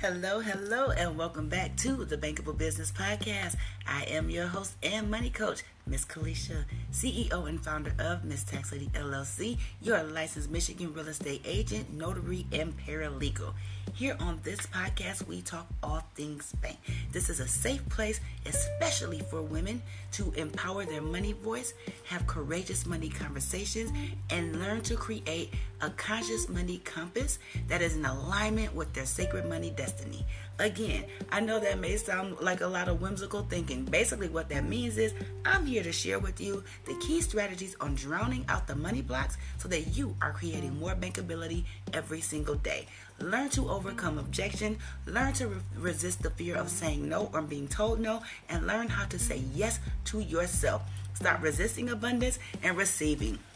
Hello, and welcome back to the Bankable Business Podcast. I am your host and money coach, Miss Kalisha, CEO and founder of Miss Tax Lady LLC, your licensed Michigan real estate agent, notary, and paralegal. Here on this podcast, we talk all things bank. This is a safe place, especially for women, to empower their money voice, have courageous money conversations, and learn to create a conscious money compass that is in alignment with their sacred money destiny. Again, I know that may sound like a lot of whimsical thinking. Basically, what that means is I'm here to share with you the key strategies on drowning out the money blocks so that you are creating more bankability every single day. Learn to overcome objection, learn to resist the fear of saying no or being told no, and learn how to say yes to yourself. Stop resisting abundance and receiving.